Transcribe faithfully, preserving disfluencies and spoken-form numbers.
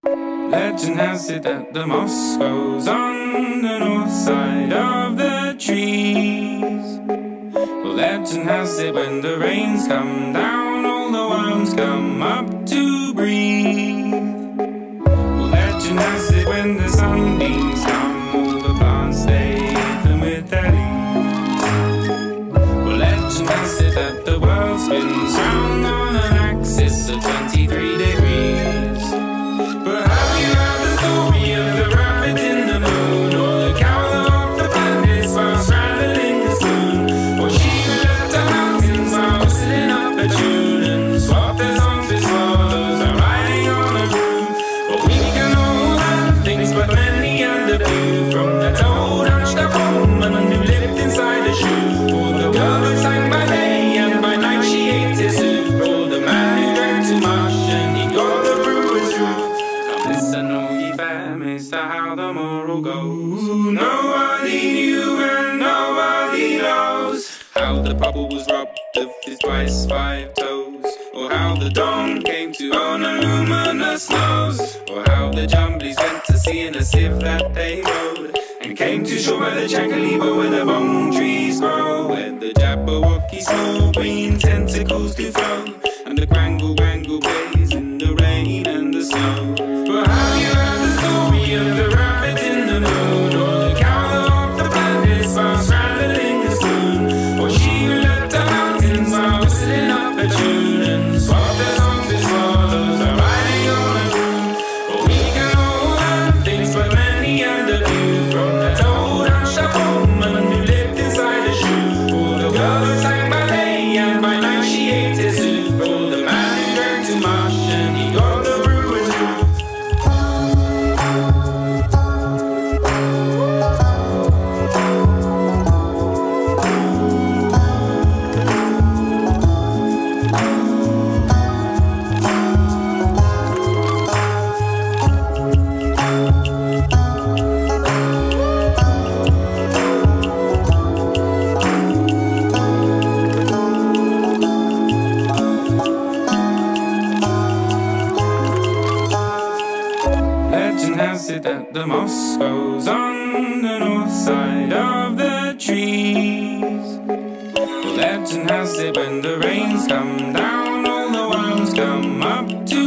Legend has it that the moss grows on the north side of the trees. Well, legend has it when the rains come down, all the worms come up to breathe. Well, legend has it when the sunbeams come, all the plants stay even with their leaves. Well, legend has it that the world spins round on an axis of twenty-three degrees. But have you heard the story of the rabbit in the moon, or the cow that walked the planets while straddling the spoon, or she who left the mountains while whistling up a tune and swapped their songs with swallows while riding on a broom? Well, we can all learn things, but many and a few, from that old hunched up woman who lived inside a shoe, or the girl who sang by day and by night she ate his soup, or the man who drank too much and he got the brewer's roof. Listen, all ye families, to how the moral goes. Nobody knew and nobody knows how the pupple was robbed of his twice five toes, or how the dawn came to own a luminous nose, or how the jumblies went to sea in a sieve that they rode, and came to shore by the Chancalibo where the bone trees grow, where the Jabberwocky small green tentacles do flow, and the Grangle Wangle plays in the rain and the snow. But have you heard the story of the rabbit in the moon, or the cow that walked the planets while straddling the spoon, or she who left the mountains while whistling up a tune and swapped their songs with swallows while riding on a broom? Well, we can all learn things, but many and a few, from that old hunched up woman who lived inside a shoe, or the girl who sang by day and by night she ate his soup, or the man who drank too much and he got the brewer's roof. Legend has it that the moss grows on the north side of the trees. Well, legend has it when the rains come down, all the worms come up to